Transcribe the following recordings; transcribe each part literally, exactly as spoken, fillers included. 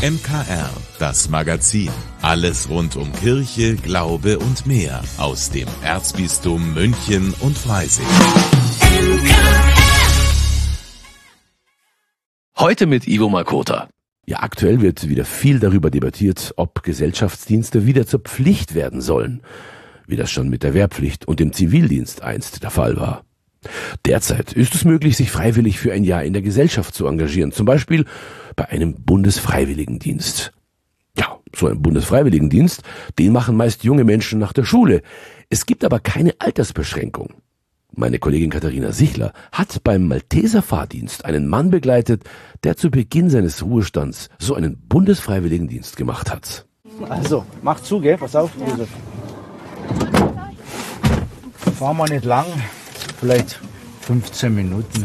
M K R, das Magazin. Alles rund um Kirche, Glaube und mehr aus dem Erzbistum München und Freising. Heute mit Ivo Makota. Ja, aktuell wird wieder viel darüber debattiert, ob Gesellschaftsdienste wieder zur Pflicht werden sollen, wie das schon mit der Wehrpflicht und dem Zivildienst einst der Fall war. Derzeit ist es möglich, sich freiwillig für ein Jahr in der Gesellschaft zu engagieren, zum Beispiel bei einem Bundesfreiwilligendienst. Ja, so ein Bundesfreiwilligendienst, den machen meist junge Menschen nach der Schule. Es gibt aber keine Altersbeschränkung. Meine Kollegin Katharina Sichler hat beim Malteser Fahrdienst einen Mann begleitet, der zu Beginn seines Ruhestands so einen Bundesfreiwilligendienst gemacht hat. Also, mach zu, gell? Pass auf, Josef. Fahren wir nicht lang, vielleicht fünfzehn Minuten.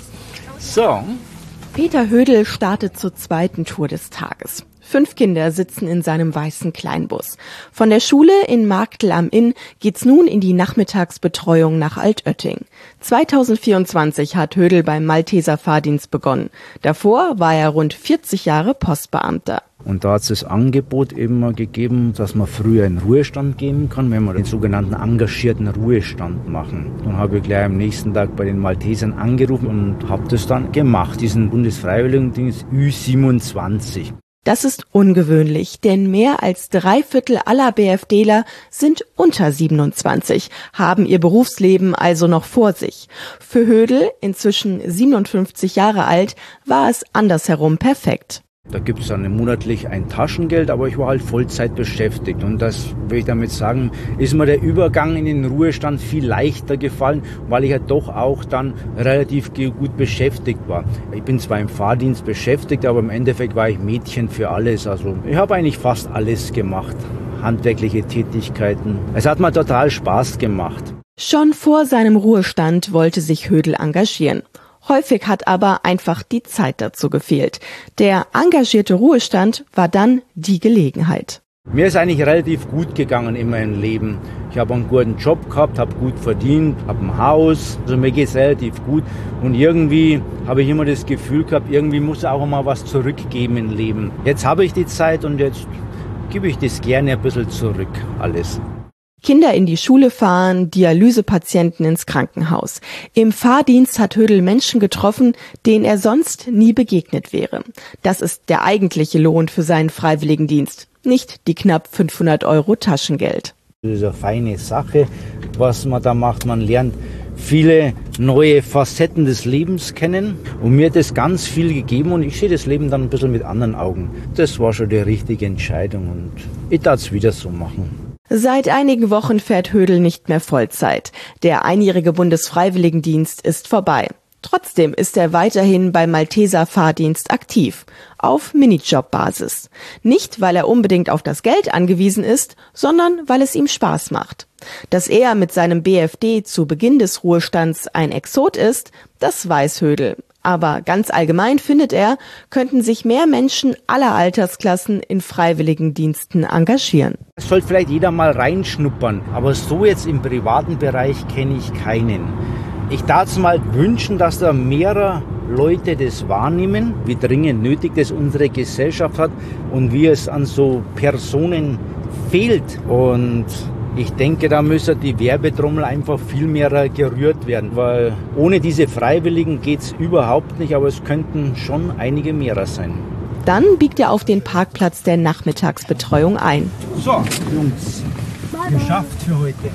So. Peter Hödel startet zur zweiten Tour des Tages. Fünf Kinder sitzen in seinem weißen Kleinbus. Von der Schule in Marktl am Inn geht's nun in die Nachmittagsbetreuung nach Altötting. zweitausendvierundzwanzig hat Hödel beim Malteser Fahrdienst begonnen. Davor war er rund vierzig Jahre Postbeamter. Und da hat es das Angebot eben mal gegeben, dass man früher in Ruhestand gehen kann, wenn wir den sogenannten engagierten Ruhestand machen. Dann habe ich gleich am nächsten Tag bei den Maltesern angerufen und habe das dann gemacht, diesen Bundesfreiwilligendienst Ü siebenundzwanzig. Das ist ungewöhnlich, denn mehr als drei Viertel aller BFDler sind unter siebenundzwanzig, haben ihr Berufsleben also noch vor sich. Für Hödel, inzwischen siebenundfünfzig Jahre alt, war es andersherum perfekt. Da gibt es dann monatlich ein Taschengeld, aber ich war halt Vollzeit beschäftigt. Und das, will ich damit sagen, ist mir der Übergang in den Ruhestand viel leichter gefallen, weil ich ja doch auch dann relativ gut beschäftigt war. Ich bin zwar im Fahrdienst beschäftigt, aber im Endeffekt war ich Mädchen für alles. Also ich habe eigentlich fast alles gemacht, handwerkliche Tätigkeiten. Es hat mir total Spaß gemacht. Schon vor seinem Ruhestand wollte sich Hödel engagieren. Häufig hat aber einfach die Zeit dazu gefehlt. Der engagierte Ruhestand war dann die Gelegenheit. Mir ist eigentlich relativ gut gegangen in meinem Leben. Ich habe einen guten Job gehabt, habe gut verdient, habe ein Haus. Also mir geht es relativ gut. Und irgendwie habe ich immer das Gefühl gehabt, irgendwie muss auch mal was zurückgeben im Leben. Jetzt habe ich die Zeit und jetzt gebe ich das gerne ein bisschen zurück, alles. Kinder in die Schule fahren, Dialysepatienten ins Krankenhaus. Im Fahrdienst hat Hödel Menschen getroffen, denen er sonst nie begegnet wäre. Das ist der eigentliche Lohn für seinen Freiwilligendienst, nicht die knapp fünfhundert Euro Taschengeld. Das ist eine feine Sache, was man da macht. Man lernt viele neue Facetten des Lebens kennen. Und mir hat das ganz viel gegeben und ich sehe das Leben dann ein bisschen mit anderen Augen. Das war schon die richtige Entscheidung und ich darf es wieder so machen. Seit einigen Wochen fährt Hödel nicht mehr Vollzeit. Der einjährige Bundesfreiwilligendienst ist vorbei. Trotzdem ist er weiterhin beim Malteser Fahrdienst aktiv, auf Minijob-Basis. Nicht, weil er unbedingt auf das Geld angewiesen ist, sondern weil es ihm Spaß macht. Dass er mit seinem B F D zu Beginn des Ruhestands ein Exot ist, das weiß Hödel. Aber ganz allgemein findet er, könnten sich mehr Menschen aller Altersklassen in Freiwilligendiensten engagieren. Es sollte vielleicht jeder mal reinschnuppern, aber so jetzt im privaten Bereich kenne ich keinen. Ich darf es mal wünschen, dass da mehrere Leute das wahrnehmen, wie dringend nötig das unsere Gesellschaft hat und wie es an so Personen fehlt. Und ich denke, da müsste die Werbetrommel einfach viel mehr gerührt werden, weil ohne diese Freiwilligen geht es überhaupt nicht, aber es könnten schon einige mehr sein. Dann biegt er auf den Parkplatz der Nachmittagsbetreuung ein. So, Jungs, geschafft für heute.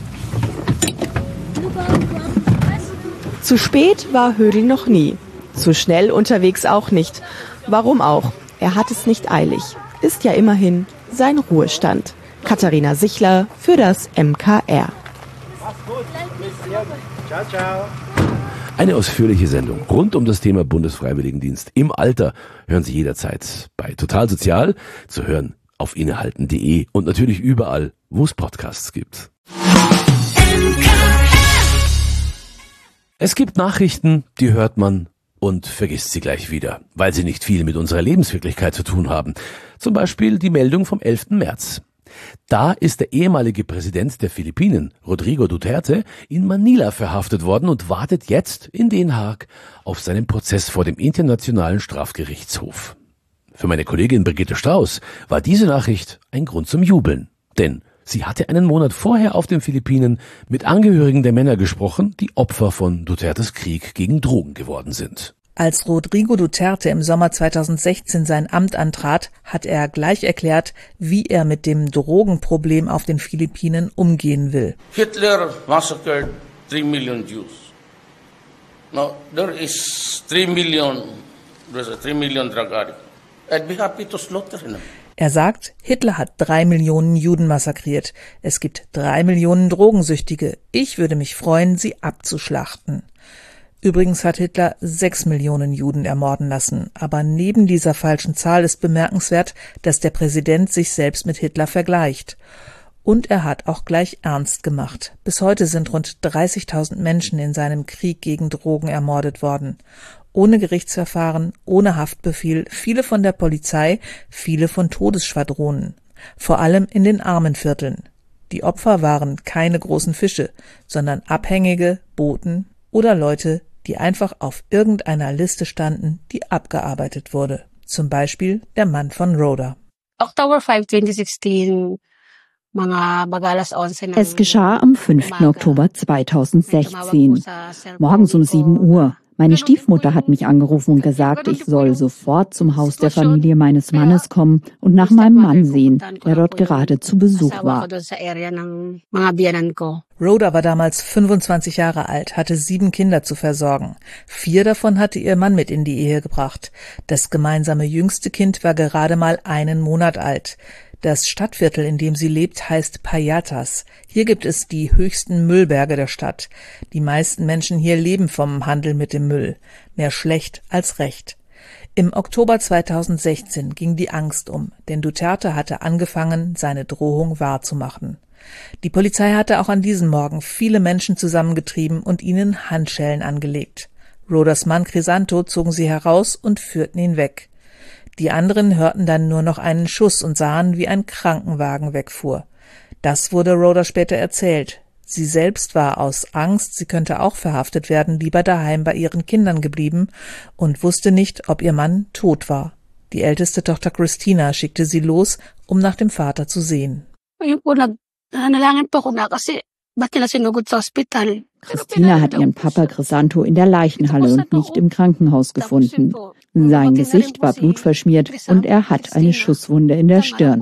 Zu spät war Hödel noch nie. Zu schnell unterwegs auch nicht. Warum auch? Er hat es nicht eilig. Ist ja immerhin sein Ruhestand. Katharina Sichler für das M K R. Mach's gut. Ciao, ciao. Eine ausführliche Sendung rund um das Thema Bundesfreiwilligendienst im Alter hören Sie jederzeit bei Total Sozial, zu hören auf innehalten punkt de und natürlich überall, wo es Podcasts gibt. Es gibt Nachrichten, die hört man und vergisst sie gleich wieder, weil sie nicht viel mit unserer Lebenswirklichkeit zu tun haben. Zum Beispiel die Meldung vom elften März. Da ist der ehemalige Präsident der Philippinen, Rodrigo Duterte, in Manila verhaftet worden und wartet jetzt in Den Haag auf seinen Prozess vor dem Internationalen Strafgerichtshof. Für meine Kollegin Brigitte Strauß war diese Nachricht ein Grund zum Jubeln. Denn sie hatte einen Monat vorher auf den Philippinen mit Angehörigen der Männer gesprochen, die Opfer von Dutertes Krieg gegen Drogen geworden sind. Als Rodrigo Duterte im Sommer zweitausendsechzehn sein Amt antrat, hat er gleich erklärt, wie er mit dem Drogenproblem auf den Philippinen umgehen will. Hitler massacred three million Jews. Now there is three million, there's a three million drug addicts. I'd be happy to slaughter them. Er sagt, Hitler hat drei Millionen Juden massakriert. Es gibt drei Millionen Drogensüchtige. Ich würde mich freuen, sie abzuschlachten. Übrigens hat Hitler sechs Millionen Juden ermorden lassen. Aber neben dieser falschen Zahl ist bemerkenswert, dass der Präsident sich selbst mit Hitler vergleicht. Und er hat auch gleich ernst gemacht. Bis heute sind rund dreißigtausend Menschen in seinem Krieg gegen Drogen ermordet worden. Ohne Gerichtsverfahren, ohne Haftbefehl, viele von der Polizei, viele von Todesschwadronen. Vor allem in den armen Vierteln. Die Opfer waren keine großen Fische, sondern Abhängige, Boten oder Leute, die einfach auf irgendeiner Liste standen, die abgearbeitet wurde. Zum Beispiel der Mann von Rhoda. October fifth, twenty sixteen. Es geschah am fünften Oktober zweitausendsechzehn, morgens um sieben Uhr. Meine Stiefmutter hat mich angerufen und gesagt, ich soll sofort zum Haus der Familie meines Mannes kommen und nach meinem Mann sehen, der dort gerade zu Besuch war. Rhoda war damals fünfundzwanzig Jahre alt, hatte sieben Kinder zu versorgen. Vier davon hatte ihr Mann mit in die Ehe gebracht. Das gemeinsame jüngste Kind war gerade mal einen Monat alt. Das Stadtviertel, in dem sie lebt, heißt Payatas. Hier gibt es die höchsten Müllberge der Stadt. Die meisten Menschen hier leben vom Handel mit dem Müll. Mehr schlecht als recht. Im Oktober zweitausendsechzehn ging die Angst um, denn Duterte hatte angefangen, seine Drohung wahrzumachen. Die Polizei hatte auch an diesem Morgen viele Menschen zusammengetrieben und ihnen Handschellen angelegt. Rhodas Mann Crisanto zogen sie heraus und führten ihn weg. Die anderen hörten dann nur noch einen Schuss und sahen, wie ein Krankenwagen wegfuhr. Das wurde Rhoda später erzählt. Sie selbst war aus Angst, sie könnte auch verhaftet werden, lieber daheim bei ihren Kindern geblieben und wusste nicht, ob ihr Mann tot war. Die älteste Tochter Christina schickte sie los, um nach dem Vater zu sehen. Christina hat ihren Papa Crisanto in der Leichenhalle und nicht im Krankenhaus gefunden. Sein Gesicht war blutverschmiert und er hat eine Schusswunde in der Stirn.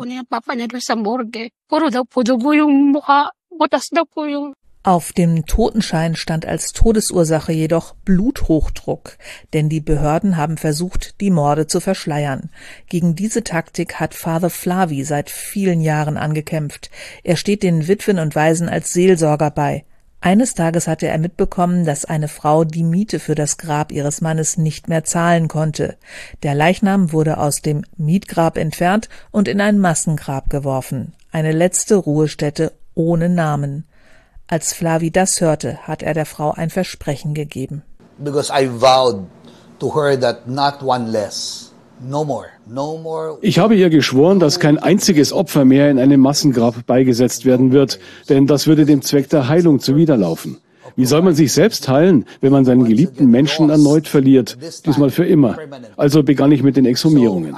Auf dem Totenschein stand als Todesursache jedoch Bluthochdruck, denn die Behörden haben versucht, die Morde zu verschleiern. Gegen diese Taktik hat Father Flavi seit vielen Jahren angekämpft. Er steht den Witwen und Waisen als Seelsorger bei. Eines Tages hatte er mitbekommen, dass eine Frau die Miete für das Grab ihres Mannes nicht mehr zahlen konnte. Der Leichnam wurde aus dem Mietgrab entfernt und in ein Massengrab geworfen. Eine letzte Ruhestätte ohne Namen. Als Flavi das hörte, hat er der Frau ein Versprechen gegeben. Because I vowed to her that not one less. No more. No more. Ich habe ihr geschworen, dass kein einziges Opfer mehr in einem Massengrab beigesetzt werden wird, denn das würde dem Zweck der Heilung zuwiderlaufen. Wie soll man sich selbst heilen, wenn man seinen geliebten Menschen erneut verliert, diesmal für immer? Also begann ich mit den Exhumierungen.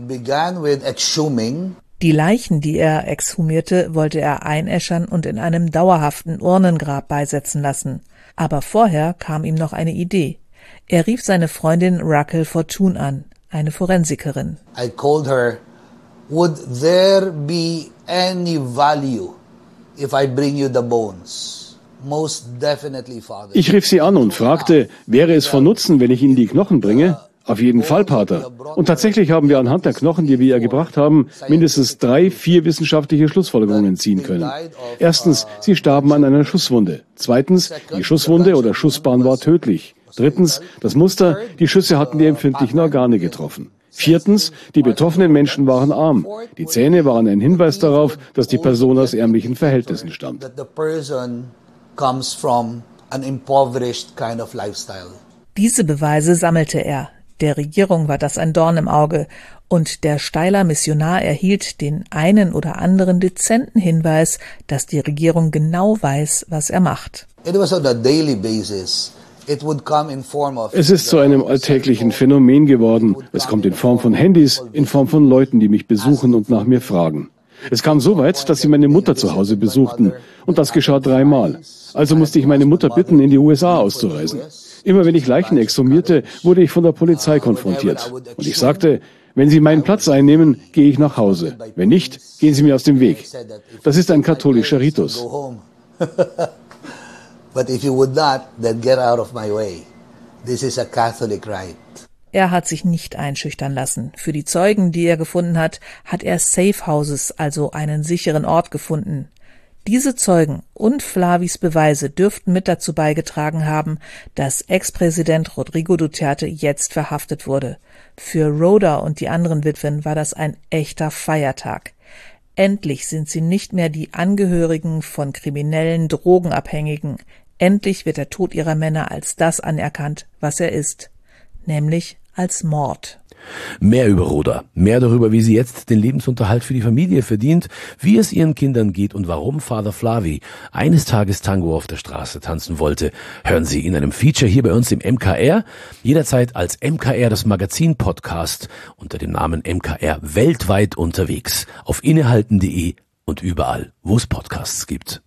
Die Leichen, die er exhumierte, wollte er einäschern und in einem dauerhaften Urnengrab beisetzen lassen. Aber vorher kam ihm noch eine Idee. Er rief seine Freundin Raquel Fortune an, eine Forensikerin. I called her, would there be any value if I bring you the bones? Most definitely, Father. Ich rief sie an und fragte, wäre es von Nutzen, wenn ich Ihnen die Knochen bringe? Auf jeden Fall, Pater. Und tatsächlich haben wir anhand der Knochen, die wir ihr gebracht haben, mindestens drei, vier wissenschaftliche Schlussfolgerungen ziehen können. Erstens, sie starben an einer Schusswunde. Zweitens, die Schusswunde oder Schussbahn war tödlich. Drittens, das Muster, die Schüsse hatten die empfindlichen Organe getroffen. Viertens, die betroffenen Menschen waren arm. Die Zähne waren ein Hinweis darauf, dass die Person aus ärmlichen Verhältnissen stammt. Diese Beweise sammelte er. Der Regierung war das ein Dorn im Auge, und der Steyler Missionar erhielt den einen oder anderen dezenten Hinweis, dass die Regierung genau weiß, was er macht. It was on a daily basis. Es ist zu einem alltäglichen Phänomen geworden. Es kommt in Form von Handys, in Form von Leuten, die mich besuchen und nach mir fragen. Es kam so weit, dass sie meine Mutter zu Hause besuchten. Und das geschah dreimal. Also musste ich meine Mutter bitten, in die U S A auszureisen. Immer wenn ich Leichen exhumierte, wurde ich von der Polizei konfrontiert. Und ich sagte, wenn Sie meinen Platz einnehmen, gehe ich nach Hause. Wenn nicht, gehen Sie mir aus dem Weg. Das ist ein katholischer Ritus. But if you would not, then get out of my way. This is a Catholic rite. Er hat sich nicht einschüchtern lassen. Für die Zeugen, die er gefunden hat, hat er Safe Houses, also einen sicheren Ort gefunden. Diese Zeugen und Flavis Beweise dürften mit dazu beigetragen haben, dass Ex-Präsident Rodrigo Duterte jetzt verhaftet wurde. Für Rhoda und die anderen Witwen war das ein echter Feiertag. Endlich sind sie nicht mehr die Angehörigen von kriminellen Drogenabhängigen. Endlich wird der Tod ihrer Männer als das anerkannt, was er ist, nämlich als Mord. Mehr über Rhoda, mehr darüber, wie sie jetzt den Lebensunterhalt für die Familie verdient, wie es ihren Kindern geht und warum Father Flavi eines Tages Tango auf der Straße tanzen wollte, hören Sie in einem Feature hier bei uns im M K R, jederzeit als M K R das Magazin-Podcast unter dem Namen M K R weltweit unterwegs, auf innehalten punkt de und überall, wo es Podcasts gibt.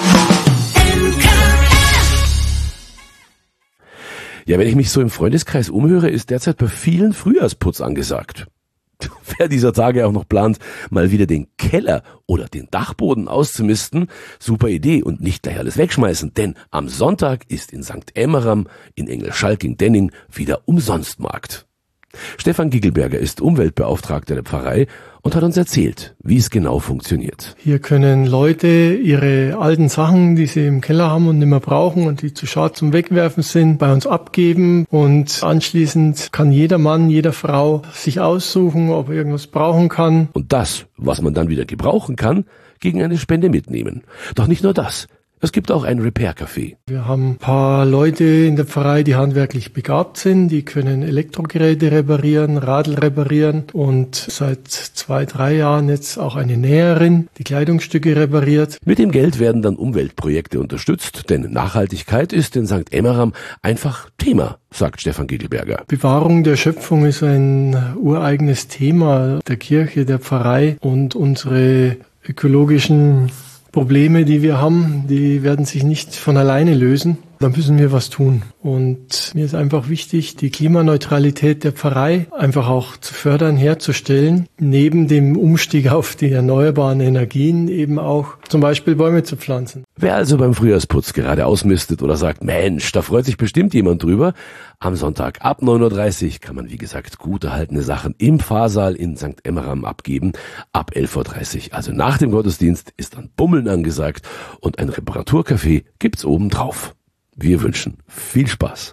Ja, wenn ich mich so im Freundeskreis umhöre, ist derzeit bei vielen Frühjahrsputz angesagt. Wer dieser Tage auch noch plant, mal wieder den Keller oder den Dachboden auszumisten, super Idee und nicht gleich alles wegschmeißen, denn am Sonntag ist in Sankt Emmeram in Engelschalking-Denning wieder Umsonstmarkt. Stefan Gigelberger ist Umweltbeauftragter der Pfarrei und hat uns erzählt, wie es genau funktioniert. Hier können Leute ihre alten Sachen, die sie im Keller haben und nicht mehr brauchen und die zu schade zum Wegwerfen sind, bei uns abgeben und anschließend kann jeder Mann, jede Frau sich aussuchen, ob er irgendwas brauchen kann. Und das, was man dann wieder gebrauchen kann, gegen eine Spende mitnehmen. Doch nicht nur das. Es gibt auch ein Repair-Café. Wir haben ein paar Leute in der Pfarrei, die handwerklich begabt sind. Die können Elektrogeräte reparieren, Radl reparieren und seit zwei, drei Jahren jetzt auch eine Näherin, die Kleidungsstücke repariert. Mit dem Geld werden dann Umweltprojekte unterstützt, denn Nachhaltigkeit ist in Sankt Emmeram einfach Thema, sagt Stefan Gigelberger. Bewahrung der Schöpfung ist ein ureigenes Thema der Kirche, der Pfarrei und unsere ökologischen Probleme, die wir haben, die werden sich nicht von alleine lösen. Da müssen wir was tun. Und mir ist einfach wichtig, die Klimaneutralität der Pfarrei einfach auch zu fördern, herzustellen. Neben dem Umstieg auf die erneuerbaren Energien eben auch zum Beispiel Bäume zu pflanzen. Wer also beim Frühjahrsputz gerade ausmistet oder sagt, Mensch, da freut sich bestimmt jemand drüber, am Sonntag ab neun Uhr dreißig kann man, wie gesagt, gut erhaltene Sachen im Pfarrsaal in Sankt Emmeram abgeben. Ab elf Uhr dreißig, also nach dem Gottesdienst, ist dann Bummeln angesagt und ein Reparaturcafé gibt's oben drauf. Wir wünschen viel Spaß.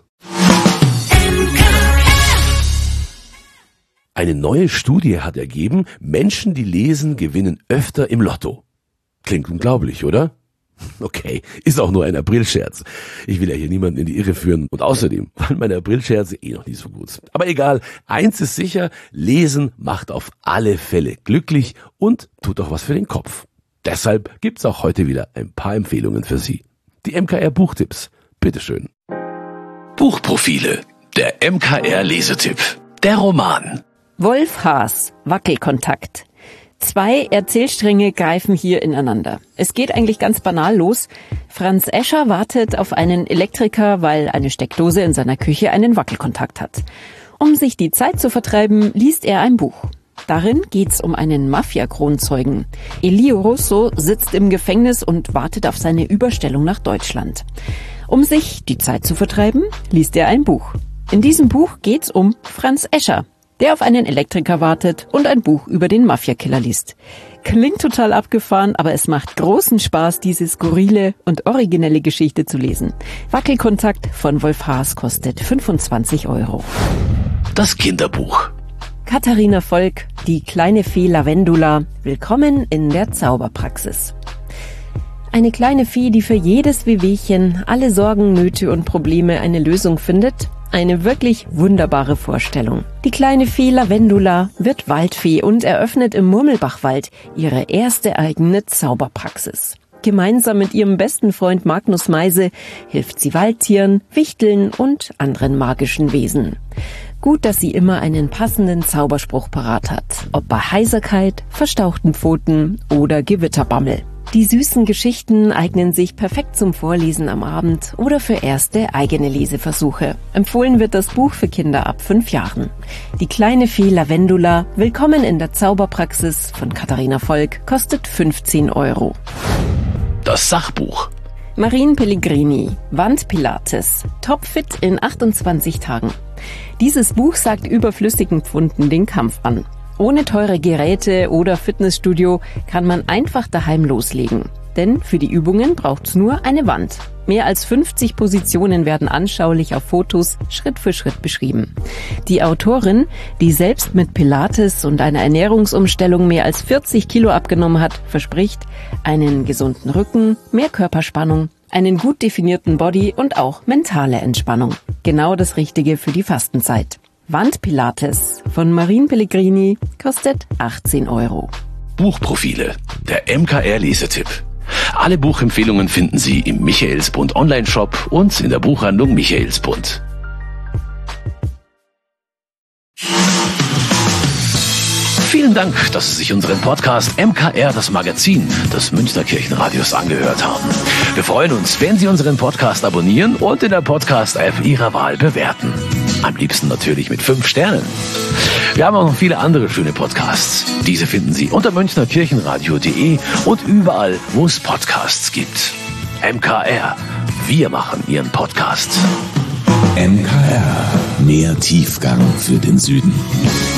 Eine neue Studie hat ergeben, Menschen, die lesen, gewinnen öfter im Lotto. Klingt unglaublich, oder? Okay, ist auch nur ein Aprilscherz. Ich will ja hier niemanden in die Irre führen und außerdem waren meine Aprilscherze eh noch nie so gut. Aber egal, eins ist sicher, Lesen macht auf alle Fälle glücklich und tut auch was für den Kopf. Deshalb gibt's auch heute wieder ein paar Empfehlungen für Sie. Die M K R Buchtipps. Bitteschön. Buchprofile. Der M K R Lesetipp. Der Roman. Wolf Haas, Wackelkontakt. Zwei Erzählstränge greifen hier ineinander. Es geht eigentlich ganz banal los. Franz Escher wartet auf einen Elektriker, weil eine Steckdose in seiner Küche einen Wackelkontakt hat. Um sich die Zeit zu vertreiben, liest er ein Buch. Darin geht's um einen Mafia-Kronzeugen. Elio Russo sitzt im Gefängnis und wartet auf seine Überstellung nach Deutschland. Um sich die Zeit zu vertreiben, liest er ein Buch. In diesem Buch geht's um Franz Escher, der auf einen Elektriker wartet und ein Buch über den Mafia-Killer liest. Klingt total abgefahren, aber es macht großen Spaß, diese skurrile und originelle Geschichte zu lesen. Wackelkontakt von Wolf Haas kostet fünfundzwanzig Euro. Das Kinderbuch. Katharina Volk, die kleine Fee Lavendula. Willkommen in der Zauberpraxis. Eine kleine Fee, die für jedes Wehwehchen, alle Sorgen, Nöte und Probleme eine Lösung findet. Eine wirklich wunderbare Vorstellung. Die kleine Fee Lavendula wird Waldfee und eröffnet im Murmelbachwald ihre erste eigene Zauberpraxis. Gemeinsam mit ihrem besten Freund Magnus Meise hilft sie Waldtieren, Wichteln und anderen magischen Wesen. Gut, dass sie immer einen passenden Zauberspruch parat hat, ob bei Heiserkeit, verstauchten Pfoten oder Gewitterbammel. Die süßen Geschichten eignen sich perfekt zum Vorlesen am Abend oder für erste eigene Leseversuche. Empfohlen wird das Buch für Kinder ab fünf Jahren. Die kleine Fee Lavendula, willkommen in der Zauberpraxis von Katharina Volk, kostet fünfzehn Euro. Das Sachbuch. Marine Pellegrini, Wandpilates, topfit in achtundzwanzig Tagen. Dieses Buch sagt überflüssigen Pfunden den Kampf an. Ohne teure Geräte oder Fitnessstudio kann man einfach daheim loslegen. Denn für die Übungen braucht's nur eine Wand. Mehr als fünfzig Positionen werden anschaulich auf Fotos Schritt für Schritt beschrieben. Die Autorin, die selbst mit Pilates und einer Ernährungsumstellung mehr als vierzig Kilo abgenommen hat, verspricht einen gesunden Rücken, mehr Körperspannung, einen gut definierten Body und auch mentale Entspannung. Genau das Richtige für die Fastenzeit. Wandpilates von Marine Pellegrini kostet achtzehn Euro. Buchprofile, der M K R-Lesetipp. Alle Buchempfehlungen finden Sie im Michaelsbund Online-Shop und in der Buchhandlung Michaelsbund. Vielen Dank, dass Sie sich unseren Podcast M K R, das Magazin des Münchner Kirchenradios, angehört haben. Wir freuen uns, wenn Sie unseren Podcast abonnieren und in der Podcast-App Ihrer Wahl bewerten. Am liebsten natürlich mit fünf Sternen. Wir haben auch noch viele andere schöne Podcasts. Diese finden Sie unter münchnerkirchenradio punkt de und überall, wo es Podcasts gibt. M K R, wir machen Ihren Podcast. M K R, mehr Tiefgang für den Süden.